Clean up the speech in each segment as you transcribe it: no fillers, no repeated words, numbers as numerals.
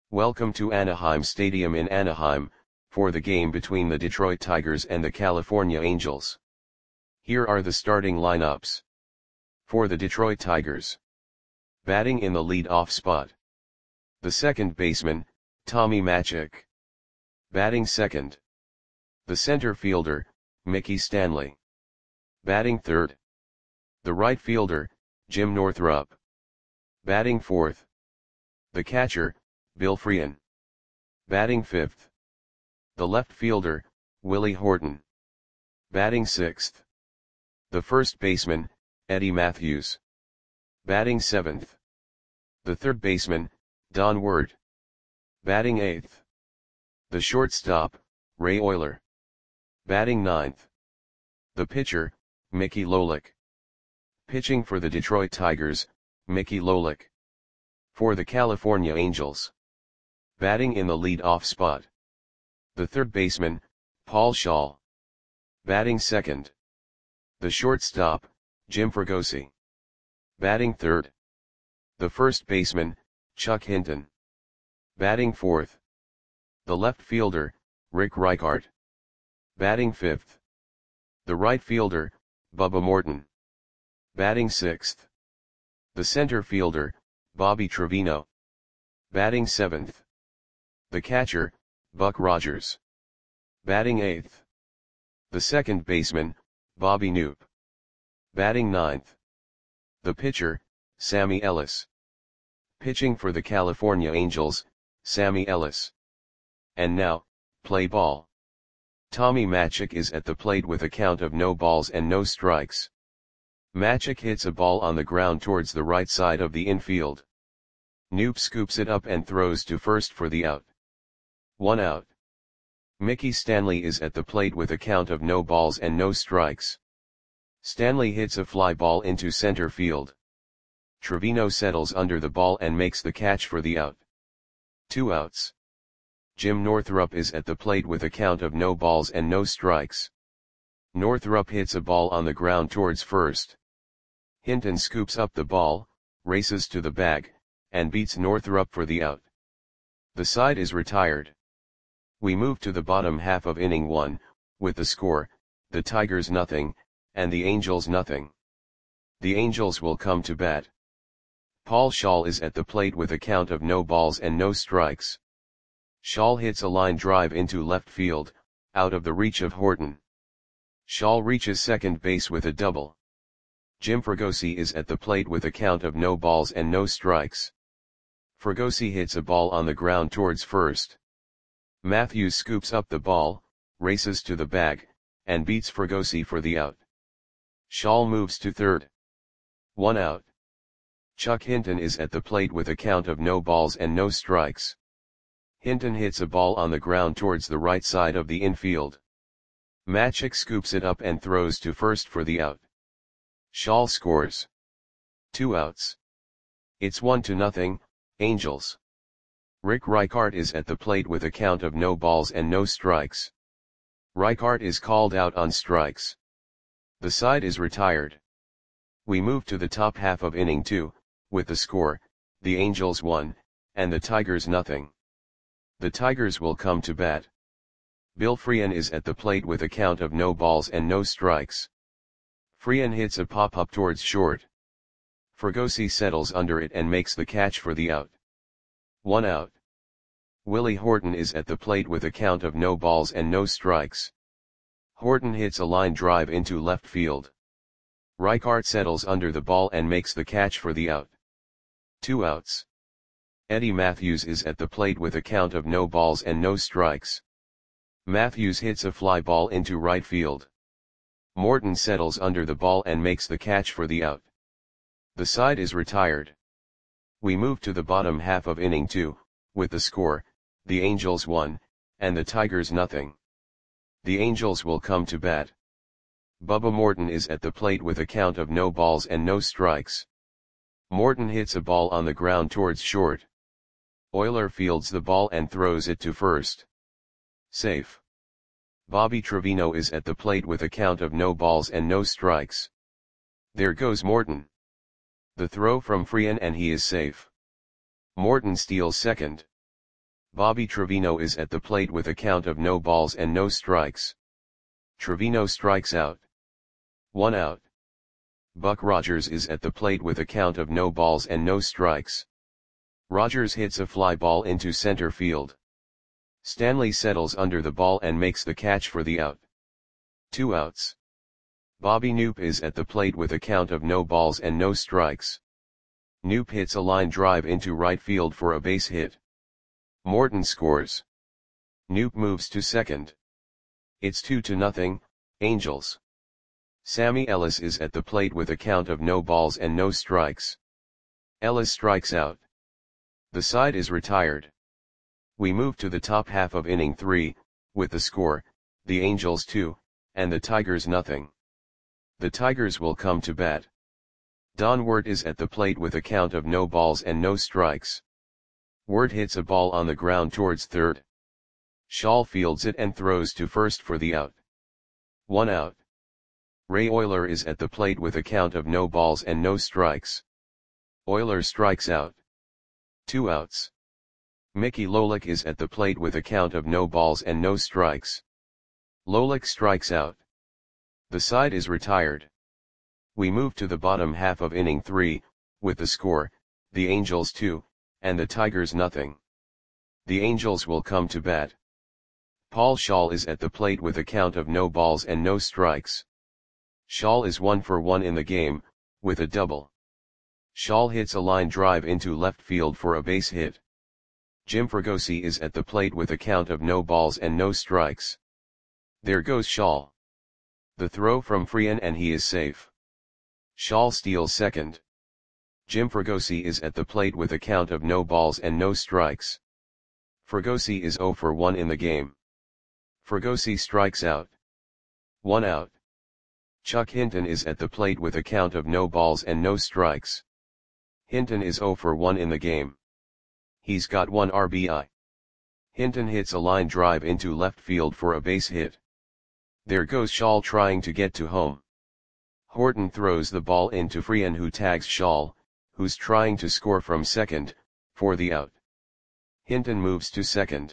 Welcome to Anaheim Stadium in Anaheim, for the game between the Detroit Tigers and the California Angels. Here are the starting lineups. For the Detroit Tigers. Batting in the lead-off spot. The second baseman, Tommy Matzek. Batting second. The center fielder, Mickey Stanley. Batting third. The right fielder, Jim Northrup. Batting fourth. The catcher, Bill Freehan. Batting fifth. The left fielder, Willie Horton. Batting sixth. The first baseman, Eddie Mathews. Batting seventh. The third baseman, Don Ward. Batting eighth. The shortstop, Ray Oyler. Batting ninth. The pitcher, Mickey Lolich. Pitching for the Detroit Tigers, Mickey Lolich. For the California Angels. Batting in the lead-off spot. The third baseman, Paul Schaal. Batting second. The shortstop, Jim Fregosi. Batting third. The first baseman, Chuck Hinton. Batting fourth. The left fielder, Rick Reichart. Batting fifth. The right fielder, Bubba Morton. Batting sixth. The center fielder, Bobby Trevino. Batting seventh. The catcher, Buck Rogers. Batting eighth. The second baseman, Bobby Knoop. Batting ninth. The pitcher, Sammy Ellis. Pitching for the California Angels, Sammy Ellis. And now, play ball. Tommy Matzek is at the plate with a count of no balls and no strikes. Matzek hits a ball on the ground towards the right side of the infield. Knoop scoops it up and throws to first for the out. 1 out. Mickey Stanley is at the plate with a count of no balls and no strikes. Stanley hits a fly ball into center field. Trevino settles under the ball and makes the catch for the out. 2 outs. Jim Northrup is at the plate with a count of no balls and no strikes. Northrup hits a ball on the ground towards first. Hinton scoops up the ball, races to the bag, and beats Northrup for the out. The side is retired. We move to the bottom half of inning 1, with the score, the Tigers nothing, and the Angels nothing. The Angels will come to bat. Paul Schaal is at the plate with a count of no balls and no strikes. Schaal hits a line drive into left field, out of the reach of Horton. Schaal reaches second base with a double. Jim Fregosi is at the plate with a count of no balls and no strikes. Fregosi hits a ball on the ground towards first. Mathews scoops up the ball, races to the bag, and beats Fregosi for the out. Schaal moves to third. 1 out. Chuck Hinton is at the plate with a count of no balls and no strikes. Hinton hits a ball on the ground towards the right side of the infield. Matzek scoops it up and throws to first for the out. Schaal scores. 2 outs. It's 1-0, Angels. Rick Reichart is at the plate with a count of no balls and no strikes. Reichart is called out on strikes. The side is retired. We move to the top half of inning 2, with the score, the Angels 1, and the Tigers nothing. The Tigers will come to bat. Bill Freehan is at the plate with a count of no balls and no strikes. Freehan hits a pop-up towards short. Fregosi settles under it and makes the catch for the out. 1 out. Willie Horton is at the plate with a count of no balls and no strikes. Horton hits a line drive into left field. Reichart settles under the ball and makes the catch for the out. 2 outs. Eddie Mathews is at the plate with a count of no balls and no strikes. Mathews hits a fly ball into right field. Morton settles under the ball and makes the catch for the out. The side is retired. We move to the bottom half of inning 2, with the score, the Angels 1, and the Tigers nothing. The Angels will come to bat. Bubba Morton is at the plate with a count of no balls and no strikes. Morton hits a ball on the ground towards short. Oyler fields the ball and throws it to first. Safe. Bobby Trevino is at the plate with a count of no balls and no strikes. There goes Morton. The throw from Freehan and he is safe. Morton steals second. Bobby Trevino is at the plate with a count of no balls and no strikes. Trevino strikes out. 1 out. Buck Rogers is at the plate with a count of no balls and no strikes. Rogers hits a fly ball into center field. Stanley settles under the ball and makes the catch for the out. 2 outs. Bobby Knoop is at the plate with a count of no balls and no strikes. Knoop hits a line drive into right field for a base hit. Morton scores. Knoop moves to second. It's 2-0, Angels. Sammy Ellis is at the plate with a count of no balls and no strikes. Ellis strikes out. The side is retired. We move to the top half of inning 3, with the score, the Angels 2, and the Tigers 0. The Tigers will come to bat. Don Wirt is at the plate with a count of no balls and no strikes. Wirt hits a ball on the ground towards third. Shaw fields it and throws to first for the out. 1 out. Ray Oyler is at the plate with a count of no balls and no strikes. Oyler strikes out. 2 outs. Mickey Lolich is at the plate with a count of no balls and no strikes. Lolich strikes out. The side is retired. We move to the bottom half of inning 3, with the score, the Angels 2, and the Tigers 0. The Angels will come to bat. Paul Schaal is at the plate with a count of no balls and no strikes. Schaal is 1 for 1 in the game, with a double. Schaal hits a line drive into left field for a base hit. Jim Fregosi is at the plate with a count of no balls and no strikes. There goes Schaal. The throw from Freehan and he is safe. Schaal steals second. Jim Fregosi is at the plate with a count of no balls and no strikes. Fregosi is 0 for 1 in the game. Fregosi strikes out. 1 out. Chuck Hinton is at the plate with a count of no balls and no strikes. Hinton is 0 for 1 in the game. He's got 1 RBI. Hinton hits a line drive into left field for a base hit. There goes Schaal trying to get to home. Horton throws the ball into Freehan, who tags Schaal, who's trying to score from second, for the out. Hinton moves to second.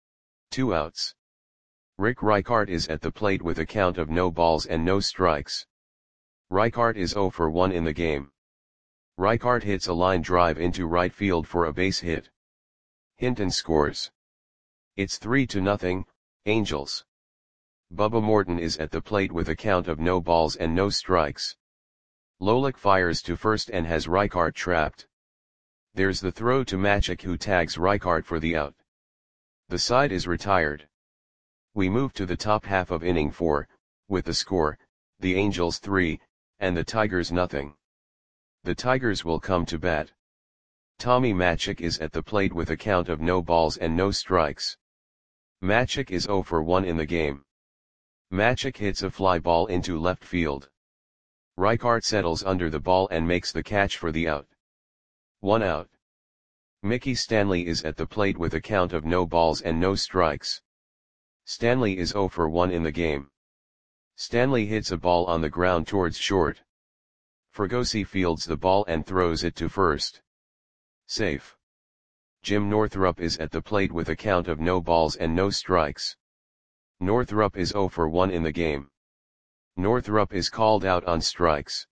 2 outs. Rick Reichart is at the plate with a count of no balls and no strikes. Reichart is 0 for 1 in the game. Reichart hits a line drive into right field for a base hit. Hinton scores. It's 3-0, Angels. Bubba Morton is at the plate with a count of no balls and no strikes. Lolich fires to first and has Reichart trapped. There's the throw to Machek, who tags Reichart for the out. The side is retired. We move to the top half of inning 4, with the score, the Angels 3, and the Tigers 0. The Tigers will come to bat. Tommy Machek is at the plate with a count of no balls and no strikes. Machek is 0 for 1 in the game. Machek hits a fly ball into left field. Reichart settles under the ball and makes the catch for the out. 1 out. Mickey Stanley is at the plate with a count of no balls and no strikes. Stanley is 0 for 1 in the game. Stanley hits a ball on the ground towards short. Fregosi fields the ball and throws it to first. Safe. Jim Northrup is at the plate with a count of no balls and no strikes. Northrup is 0 for 1 in the game. Northrup is called out on strikes.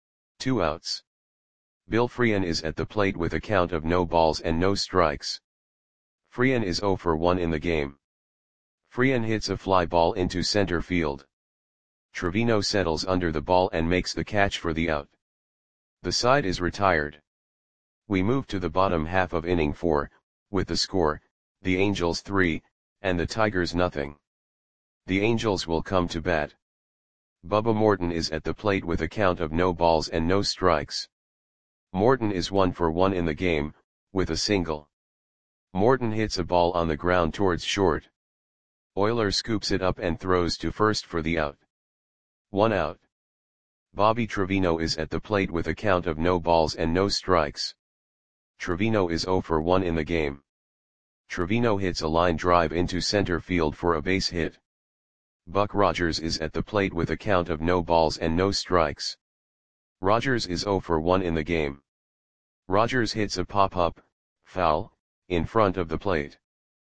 2 outs. Bill Freehan is at the plate with a count of no balls and no strikes. Freehan is 0 for 1 in the game. Freehan hits a fly ball into center field. Trevino settles under the ball and makes the catch for the out. The side is retired. We move to the bottom half of inning 4, with the score, the Angels 3, and the Tigers 0. The Angels will come to bat. Bubba Morton is at the plate with a count of no balls and no strikes. Morton is 1 for 1 in the game, with a single. Morton hits a ball on the ground towards short. Oyler scoops it up and throws to first for the out. 1 out. Bobby Trevino is at the plate with a count of no balls and no strikes. Trevino is 0 for 1 in the game. Trevino hits a line drive into center field for a base hit. Buck Rogers is at the plate with a count of no balls and no strikes. Rogers is 0 for 1 in the game. Rogers hits a pop-up, foul, in front of the plate.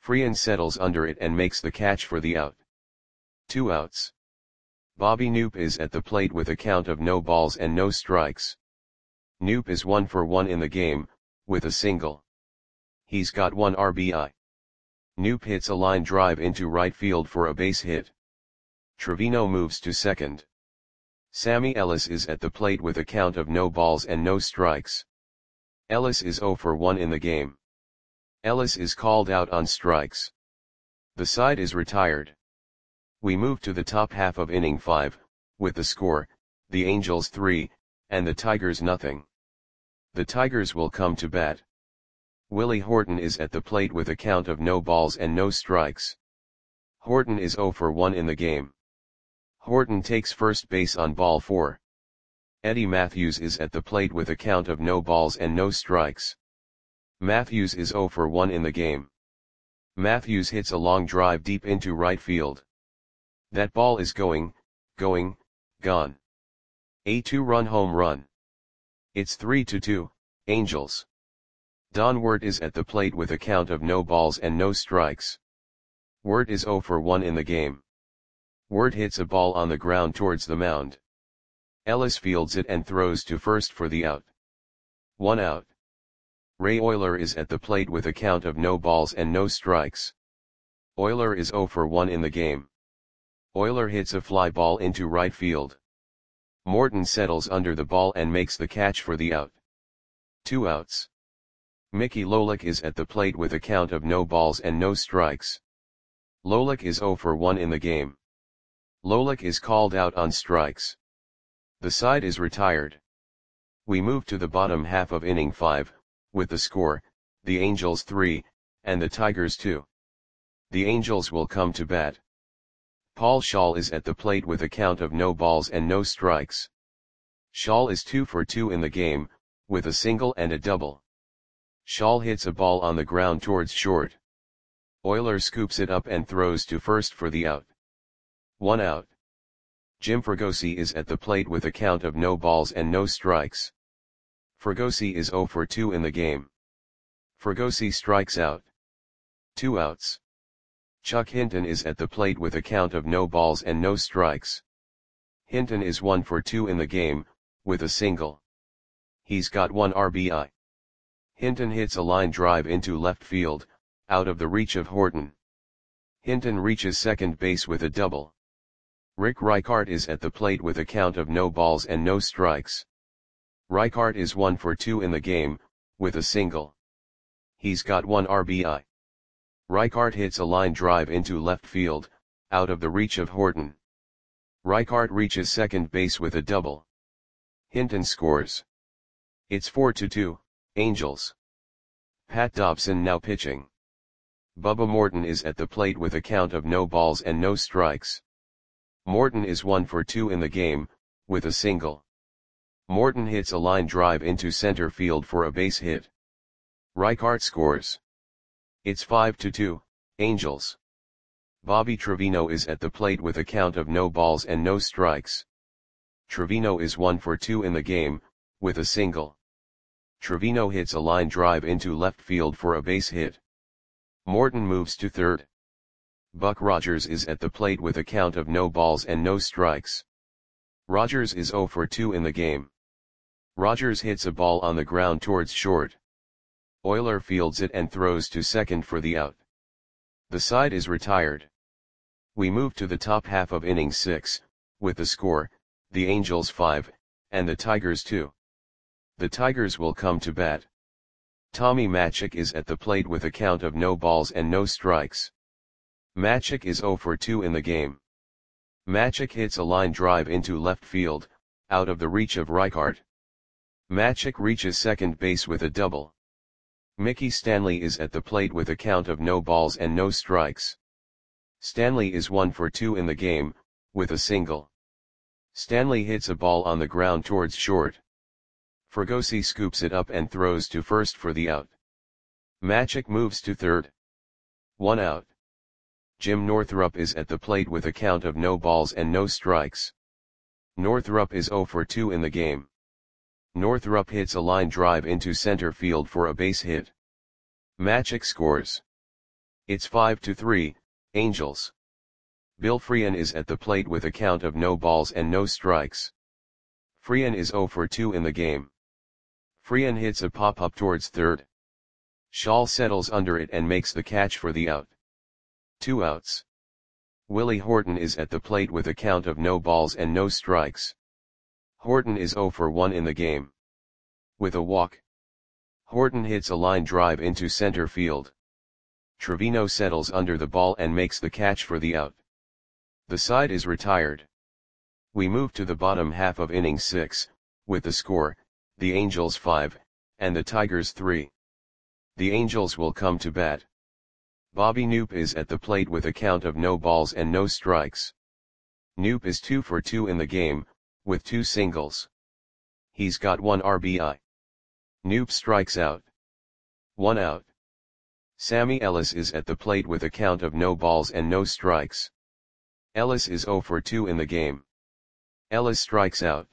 Frean settles under it and makes the catch for the out. 2 outs. Bobby Knoop is at the plate with a count of no balls and no strikes. Knoop is 1 for 1 in the game, with a single. He's got 1 RBI. Knoop hits a line drive into right field for a base hit. Trevino moves to second. Sammy Ellis is at the plate with a count of no balls and no strikes. Ellis is 0 for 1 in the game. Ellis is called out on strikes. The side is retired. We move to the top half of inning 5, with the score, the Angels 3, and the Tigers nothing. The Tigers will come to bat. Willie Horton is at the plate with a count of no balls and no strikes. Horton is 0 for 1 in the game. Horton takes first base on ball 4. Eddie Matthews is at the plate with a count of no balls and no strikes. Matthews is 0 for 1 in the game. Matthews hits a long drive deep into right field. That ball is gone. A 2-run home run. It's 3-2, Angels. Don Wirt is at the plate with a count of no balls and no strikes. Wirt is 0 for 1 in the game. Wirt hits a ball on the ground towards the mound. Ellis fields it and throws to first for the out. 1 out. Ray Oyler is at the plate with a count of no balls and no strikes. Oyler is 0 for 1 in the game. Oyler hits a fly ball into right field. Morton settles under the ball and makes the catch for the out. 2 outs. Mickey Lolich is at the plate with a count of no balls and no strikes. Lolich is 0 for 1 in the game. Lolich is called out on strikes. The side is retired. We move to the bottom half of inning 5, with the score, the Angels 3, and the Tigers 2. The Angels will come to bat. Paul Schaal is at the plate with a count of no balls and no strikes. Schaal is 2 for 2 in the game, with a single and a double. Schaal hits a ball on the ground towards short. Oyler scoops it up and throws to first for the out. 1 out. Jim Fregosi is at the plate with a count of no balls and no strikes. Fregosi is 0 for 2 in the game. Fregosi strikes out. 2 outs. Chuck Hinton is at the plate with a count of no balls and no strikes. Hinton is 1 for 2 in the game, with a single. He's got 1 RBI. Hinton hits a line drive into left field, out of the reach of Horton. Hinton reaches second base with a double. Rick Reichart is at the plate with a count of no balls and no strikes. Reichart is 1 for 2 in the game, with a single. He's got 1 RBI. Reichart hits a line drive into left field, out of the reach of Horton. Reichart reaches second base with a double. Hinton scores. It's 4-2, Angels. Pat Dobson now pitching. Bubba Morton is at the plate with a count of no balls and no strikes. Morton is 1 for 2 in the game, with a single. Morton hits a line drive into center field for a base hit. Reichart scores. It's 5-2, Angels. Bobby Trevino is at the plate with a count of no balls and no strikes. Trevino is 1 for 2 in the game, with a single. Trevino hits a line drive into left field for a base hit. Morton moves to third. Buck Rogers is at the plate with a count of no balls and no strikes. Rogers is 0 for 2 in the game. Rogers hits a ball on the ground towards short. Oyler fields it and throws to second for the out. The side is retired. We move to the top half of inning 6, with the score, the Angels 5, and the Tigers 2. The Tigers will come to bat. Tommy Matzek is at the plate with a count of no balls and no strikes. Matzek is 0 for 2 in the game. Matzek hits a line drive into left field, out of the reach of Reichart. Matzek reaches second base with a double. Mickey Stanley is at the plate with a count of no balls and no strikes. Stanley is 1 for 2 in the game, with a single. Stanley hits a ball on the ground towards short. Fregosi scoops it up and throws to first for the out. Matzek moves to third. 1 out. Jim Northrup is at the plate with a count of no balls and no strikes. Northrup is 0 for 2 in the game. Northrup hits a line drive into center field for a base hit. Matzek scores. It's 5-3, Angels. Bill Freehan is at the plate with a count of no balls and no strikes. Freehan is 0 for 2 in the game. Freehan hits a pop-up towards third. Schall settles under it and makes the catch for the out. 2 outs. Willie Horton is at the plate with a count of no balls and no strikes. Horton is 0 for 1 in the game. With a walk, Horton hits a line drive into center field. Trevino settles under the ball and makes the catch for the out. The side is retired. We move to the bottom half of inning 6, with the score, the Angels 5, and the Tigers 3. The Angels will come to bat. Bobby Knoop is at the plate with a count of no balls and no strikes. Knoop is 2 for 2 in the game, with 2 singles. He's got 1 RBI. Knoop strikes out. 1 out. Sammy Ellis is at the plate with a count of no balls and no strikes. Ellis is 0 for 2 in the game. Ellis strikes out.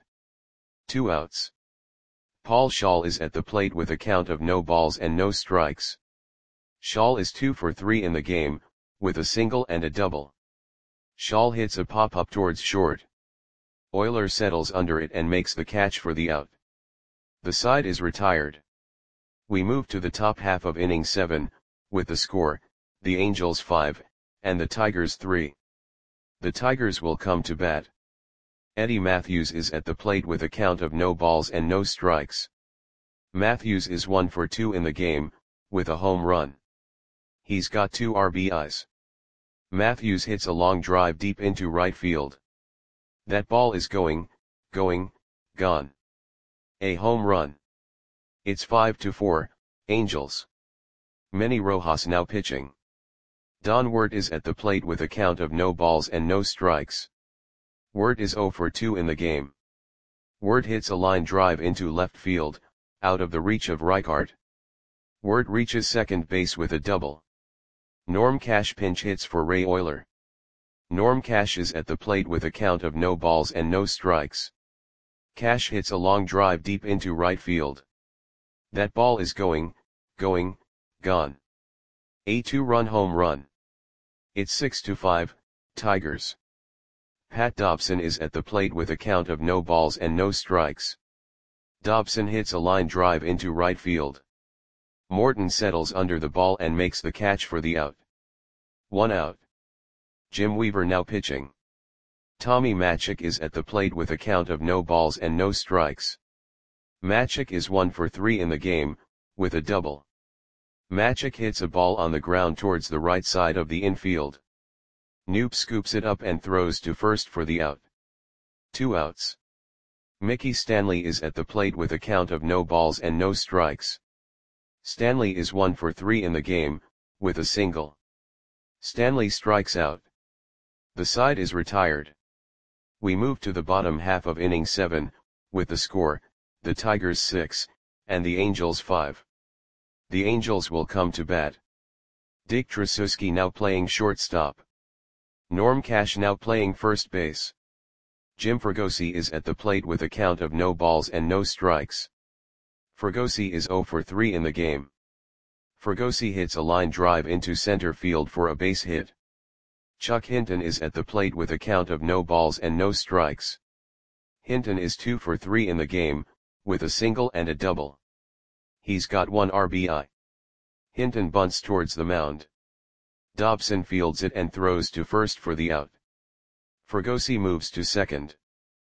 2 outs. Paul Schall is at the plate with a count of no balls and no strikes. Schall is 2 for 3 in the game, with a single and a double. Schall hits a pop-up towards short. Euler settles under it and makes the catch for the out. The side is retired. We move to the top half of inning 7, with the score, the Angels 5, and the Tigers 3. The Tigers will come to bat. Eddie Matthews is at the plate with a count of no balls and no strikes. Matthews is 1 for 2 in the game, with a home run. He's got 2 RBIs. Matthews hits a long drive deep into right field. That ball is going, gone. A home run. It's 5-4, Angels. Manny Rojas now pitching. Don Wirt is at the plate with a count of no balls and no strikes. Wirt is 0 for 2 in the game. Wirt hits a line drive into left field, out of the reach of Reichart. Wirt reaches second base with a double. Norm Cash pinch hits for Ray Euler. Norm Cash is at the plate with a count of no balls and no strikes. Cash hits a long drive deep into right field. That ball is going, gone. A 2-run home run. It's 6-5, Tigers. Pat Dobson is at the plate with a count of no balls and no strikes. Dobson hits a line drive into right field. Morton settles under the ball and makes the catch for the out. 1 out. Jim Weaver now pitching. Tommy Matzek is at the plate with a count of no balls and no strikes. Matzek is 1 for 3 in the game, with a double. Matzek hits a ball on the ground towards the right side of the infield. Knoop scoops it up and throws to first for the out. 2 outs. Mickey Stanley is at the plate with a count of no balls and no strikes. Stanley is 1 for 3 in the game, with a single. Stanley strikes out. The side is retired. We move to the bottom half of inning 7, with the score, the Tigers 6, and the Angels 5. The Angels will come to bat. Dick Tracewski now playing shortstop. Norm Cash now playing first base. Jim Fregosi is at the plate with a count of no balls and no strikes. Fregosi is 0 for 3 in the game. Fregosi hits a line drive into center field for a base hit. Chuck Hinton is at the plate with a count of no balls and no strikes. Hinton is 2 for 3 in the game, with a single and a double. He's got 1 RBI. Hinton bunts towards the mound. Dobson fields it and throws to first for the out. Fregosi moves to second.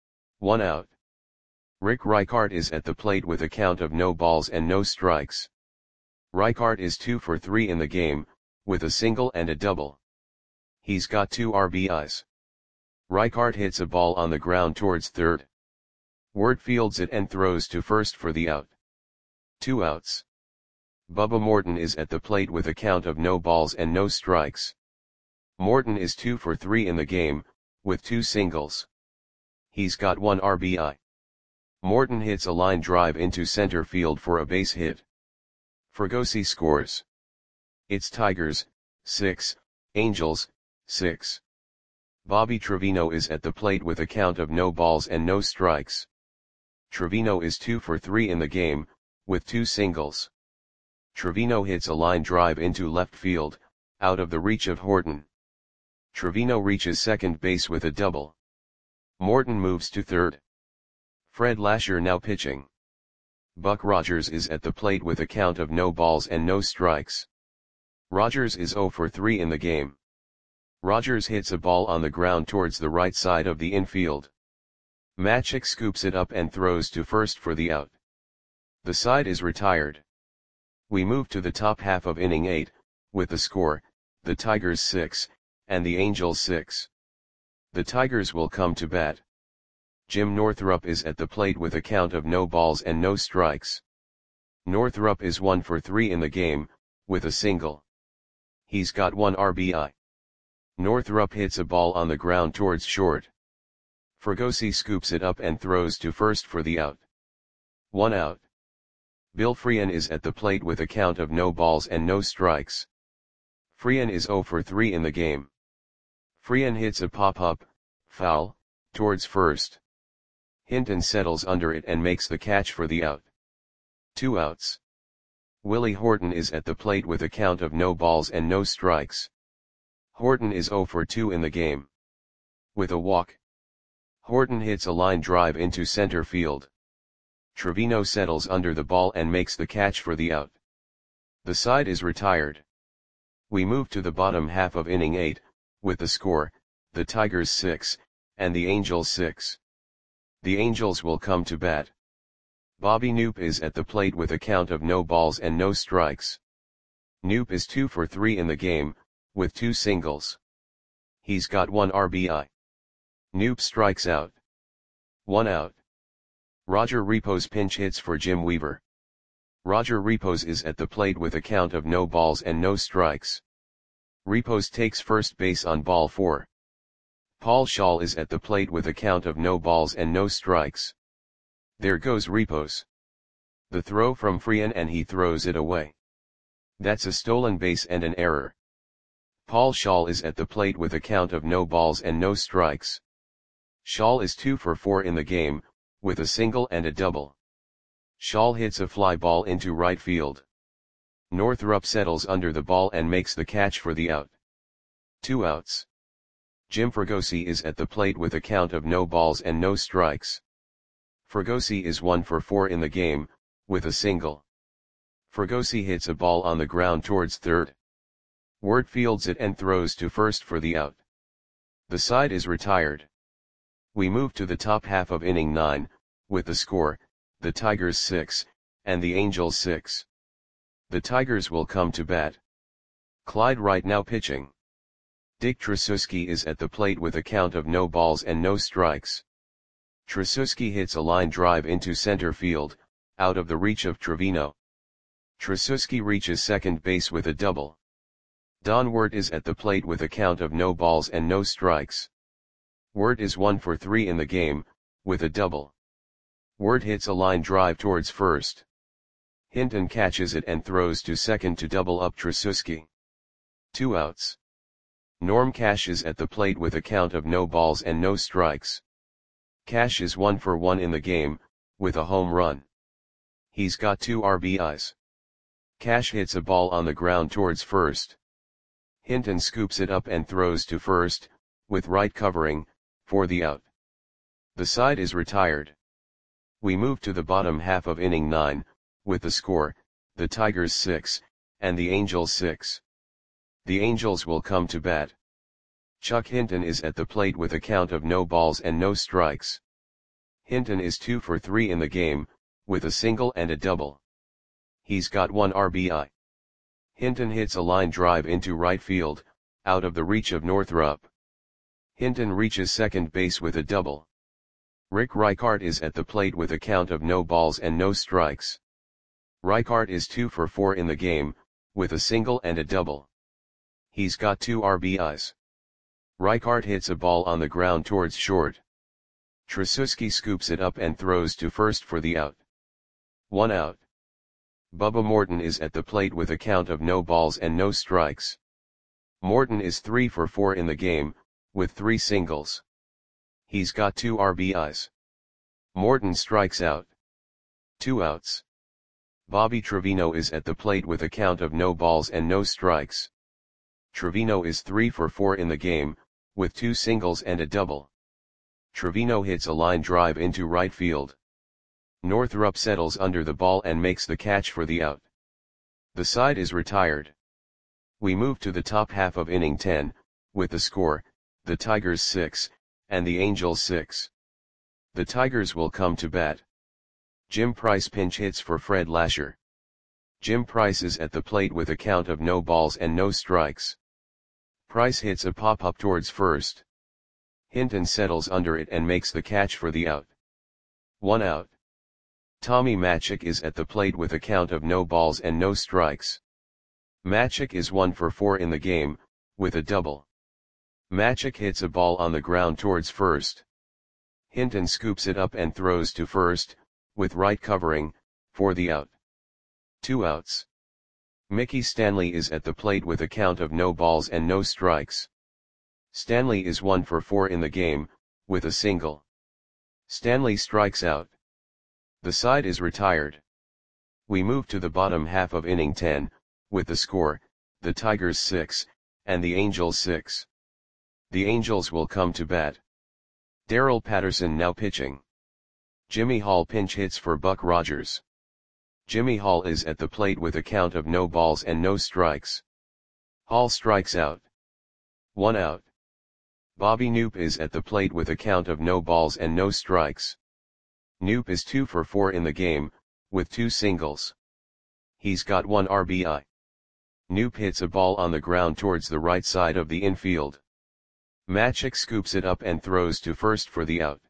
1 out. Rick Reichart is at the plate with a count of no balls and no strikes. Reichart is 2 for 3 in the game, with a single and a double. He's got 2 RBIs. Reichart hits a ball on the ground towards third. Wirt fields it and throws to first for the out. 2 outs. Bubba Morton is at the plate with a count of no balls and no strikes. Morton is 2 for 3 in the game, with 2 singles. He's got 1 RBI. Morton hits a line drive into center field for a base hit. Fregosi scores. It's Tigers, 6, Angels, 6. Bobby Trevino is at the plate with a count of no balls and no strikes. Trevino is 2 for 3 in the game, with 2 singles. Trevino hits a line drive into left field, out of the reach of Horton. Trevino reaches second base with a double. Morton moves to third. Fred Lasher now pitching. Buck Rogers is at the plate with a count of no balls and no strikes. Rogers is 0 for 3 in the game. Rogers hits a ball on the ground towards the right side of the infield. Matchik scoops it up and throws to first for the out. The side is retired. We move to the top half of inning 8, with the score, the Tigers 6, and the Angels 6. The Tigers will come to bat. Jim Northrup is at the plate with a count of no balls and no strikes. Northrup is 1 for 3 in the game, with a single. He's got 1 RBI. Northrup hits a ball on the ground towards short. Fregosi scoops it up and throws to first for the out. 1 out. Bill Freehan is at the plate with a count of no balls and no strikes. Freehan is 0 for 3 in the game. Freehan hits a pop-up, foul, towards first. Hinton settles under it and makes the catch for the out. 2 outs. Willie Horton is at the plate with a count of no balls and no strikes. Horton is 0 for 2 in the game. With a walk. Horton hits a line drive into center field. Trevino settles under the ball and makes the catch for the out. The side is retired. We move to the bottom half of inning 8, with the score, the Tigers 6, and the Angels 6. The Angels will come to bat. Bobby Knoop is at the plate with a count of no balls and no strikes. Knoop is 2 for 3 in the game, with 2 singles. He's got 1 RBI. Knoop strikes out. 1 out. Roger Repos pinch hits for Jim Weaver. Roger Repos is at the plate with a count of no balls and no strikes. Repos takes first base on ball 4. Paul Schall is at the plate with a count of no balls and no strikes. There goes Repos. The throw from Freehan and he throws it away. That's a stolen base and an error. Paul Schall is at the plate with a count of no balls and no strikes. Schall is 2 for 4 in the game, with a single and a double. Schall hits a fly ball into right field. Northrup settles under the ball and makes the catch for the out. 2 outs. Jim Fregosi is at the plate with a count of no balls and no strikes. Fregosi is 1 for 4 in the game, with a single. Fregosi hits a ball on the ground towards third. Wirt fields it and throws to first for the out. The side is retired. We move to the top half of inning 9, with the score, the Tigers 6, and the Angels 6. The Tigers will come to bat. Clyde Wright now pitching. Dick Tracewski is at the plate with a count of no balls and no strikes. Tracewski hits a line drive into center field, out of the reach of Trevino. Tracewski reaches second base with a double. Don Wirt is at the plate with a count of no balls and no strikes. Wirt is 1 for 3 in the game, with a double. Wirt hits a line drive towards first. Hinton catches it and throws to second to double up Tracewski. 2 outs. Norm Cash is at the plate with a count of no balls and no strikes. Cash is 1 for 1 in the game, with a home run. He's got 2 RBIs. Cash hits a ball on the ground towards first. Hinton scoops it up and throws to first, with Wright covering, for the out. The side is retired. We move to the bottom half of inning 9, with the score, the Tigers 6, and the Angels 6. The Angels will come to bat. Chuck Hinton is at the plate with a count of no balls and no strikes. Hinton is 2 for 3 in the game, with a single and a double. He's got 1 RBI. Hinton hits a line drive into right field, out of the reach of Northrup. Hinton reaches second base with a double. Rick Reichart is at the plate with a count of no balls and no strikes. Reichart is 2 for 4 in the game, with a single and a double. He's got 2 RBIs. Reichart hits a ball on the ground towards short. Tracewski scoops it up and throws to first for the out. 1 out. Bubba Morton is at the plate with a count of no balls and no strikes. Morton is 3 for 4 in the game, with 3 singles. He's got 2 RBIs. Morton strikes out. 2 outs. Bobby Trevino is at the plate with a count of no balls and no strikes. Trevino is 3 for 4 in the game, with 2 singles and a double. Trevino hits a line drive into right field. Northrup settles under the ball and makes the catch for the out. The side is retired. We move to the top half of inning 10, with the score, the Tigers 6, and the Angels 6. The Tigers will come to bat. Jim Price pinch hits for Fred Lasher. Jim Price is at the plate with a count of no balls and no strikes. Price hits a pop-up towards first. Hinton settles under it and makes the catch for the out. 1 out. Tommy Matzek is at the plate with a count of no balls and no strikes. Matzek is 1 for 4 in the game, with a double. Matzek hits a ball on the ground towards first. Hinton scoops it up and throws to first, with right covering, for the out. 2 outs. Mickey Stanley is at the plate with a count of no balls and no strikes. Stanley is 1 for 4 in the game, with a single. Stanley strikes out. The side is retired. We move to the bottom half of inning 10, with the score, the Tigers 6, and the Angels 6. The Angels will come to bat. Darrell Patterson now pitching. Jimmy Hall pinch hits for Buck Rogers. Jimmy Hall is at the plate with a count of no balls and no strikes. Hall strikes out. 1 out. Bobby Knoop is at the plate with a count of no balls and no strikes. Knoop is 2 for 4 in the game, with 2 singles. He's got 1 RBI. Knoop hits a ball on the ground towards the right side of the infield. Matzek scoops it up and throws to first for the out.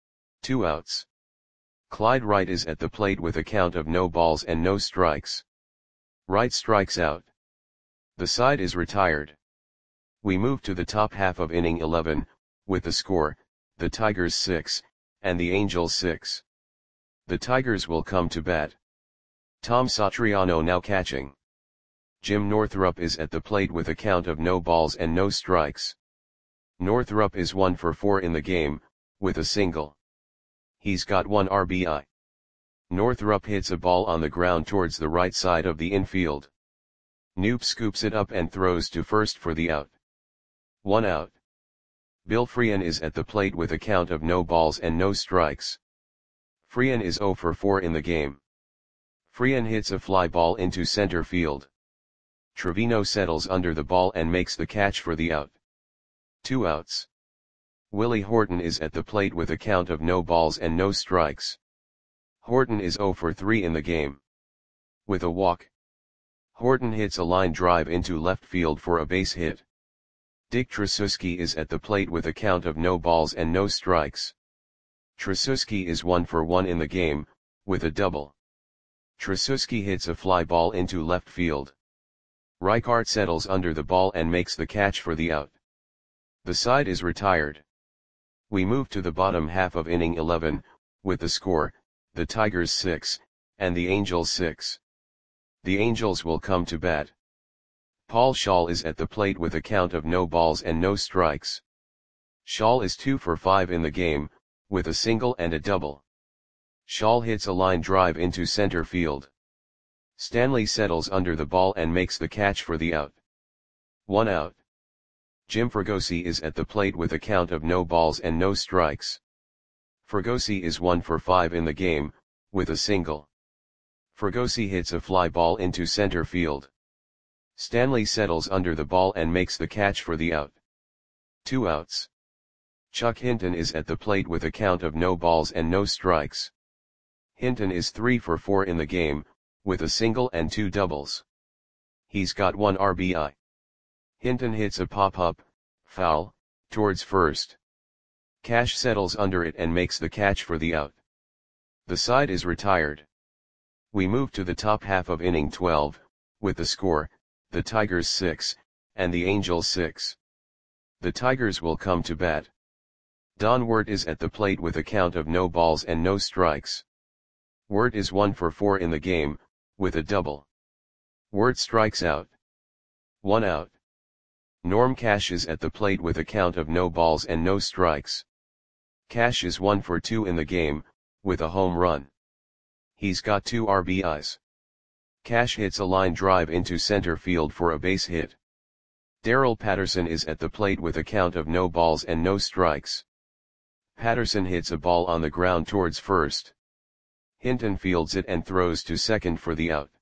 2 outs. Clyde Wright is at the plate with a count of no balls and no strikes. Wright strikes out. The side is retired. We move to the top half of inning 11, with the score, the Tigers 6, and the Angels 6. The Tigers will come to bat. Tom Satriano now catching. Jim Northrup is at the plate with a count of no balls and no strikes. Northrup is 1 for 4 in the game, with a single. He's got 1 RBI. Northrup hits a ball on the ground towards the right side of the infield. Knoop scoops it up and throws to first for the out. 1 out. Bill Freehan is at the plate with a count of no balls and no strikes. Freehan is 0 for 4 in the game. Freehan hits a fly ball into center field. Trevino settles under the ball and makes the catch for the out. 2 outs. Willie Horton is at the plate with a count of no balls and no strikes. Horton is 0 for 3 in the game. With a walk. Horton hits a line drive into left field for a base hit. Dick Tracewski is at the plate with a count of no balls and no strikes. Tracewski is 1 for 1 in the game, with a double. Tracewski hits a fly ball into left field. Reichart settles under the ball and makes the catch for the out. The side is retired. We move to the bottom half of inning 11, with the score, the Tigers 6, and the Angels 6. The Angels will come to bat. Paul Schall is at the plate with a count of no balls and no strikes. Schall is 2 for 5 in the game, with a single and a double. Schall hits a line drive into center field. Stanley settles under the ball and makes the catch for the out. 1 out. Jim Fregosi is at the plate with a count of no balls and no strikes. Fregosi is 1 for 5 in the game, with a single. Fregosi hits a fly ball into center field. Stanley settles under the ball and makes the catch for the out. 2 outs. Chuck Hinton is at the plate with a count of no balls and no strikes. Hinton is 3 for 4 in the game, with a single and 2 doubles. He's got 1 RBI. Hinton hits a pop-up, foul, towards first. Cash settles under it and makes the catch for the out. The side is retired. We move to the top half of inning 12, with the score, the Tigers 6, and the Angels 6. The Tigers will come to bat. Don Wirt is at the plate with a count of no balls and no strikes. Wirt is 1 for 4 in the game, with a double. Wirt strikes out. 1 out. Norm Cash is at the plate with a count of no balls and no strikes. Cash is 1 for 2 in the game, with a home run. He's got 2 RBIs. Cash hits a line drive into center field for a base hit. Darrell Patterson is at the plate with a count of no balls and no strikes. Patterson hits a ball on the ground towards first. Hinton fields it and throws to second for the out.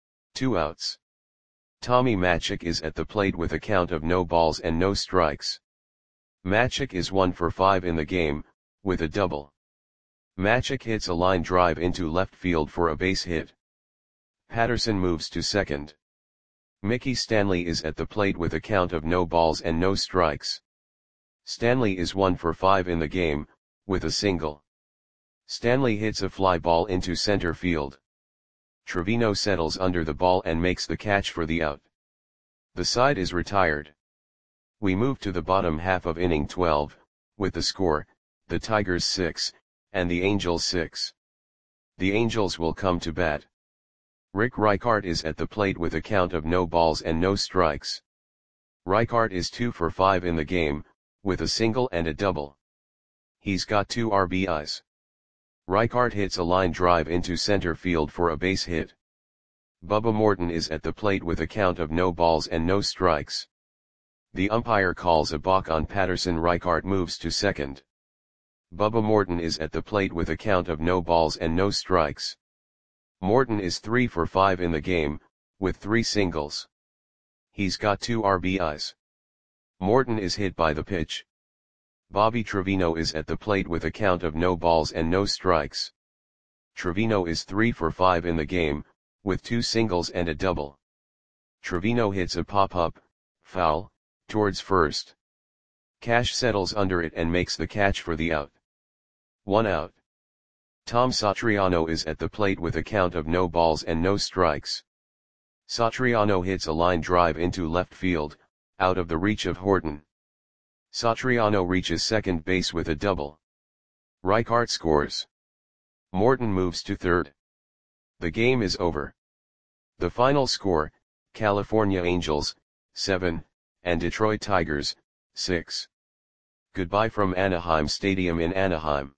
2 outs. Tommy Matzek is at the plate with a count of no balls and no strikes. Matzek is 1 for 5 in the game, with a double. Matzek hits a line drive into left field for a base hit. Patterson moves to second. Mickey Stanley is at the plate with a count of no balls and no strikes. Stanley is 1 for 5 in the game, with a single. Stanley hits a fly ball into center field. Trevino settles under the ball and makes the catch for the out. The side is retired. We move to the bottom half of inning 12, with the score, the Tigers 6, and the Angels 6. The Angels will come to bat. Rick Reichart is at the plate with a count of no balls and no strikes. Reichart is 2 for 5 in the game, with a single and a double. He's got 2 RBIs. Reichart hits a line drive into center field for a base hit. Bubba Morton is at the plate with a count of no balls and no strikes. The umpire calls a balk on Patterson. Reichart moves to second. Bubba Morton is at the plate with a count of no balls and no strikes. Morton is 3 for 5 in the game, with 3 singles. He's got 2 RBIs. Morton is hit by the pitch. Bobby Trevino is at the plate with a count of no balls and no strikes. Trevino is 3 for 5 in the game, with 2 singles and a double. Trevino hits a pop-up, foul, towards first. Cash settles under it and makes the catch for the out. 1 out. Tom Satriano is at the plate with a count of no balls and no strikes. Satriano hits a line drive into left field, out of the reach of Horton. Satriano reaches second base with a double. Reichart scores. Morton moves to third. The game is over. The final score, California Angels, 7, and Detroit Tigers, 6. Goodbye from Anaheim Stadium in Anaheim.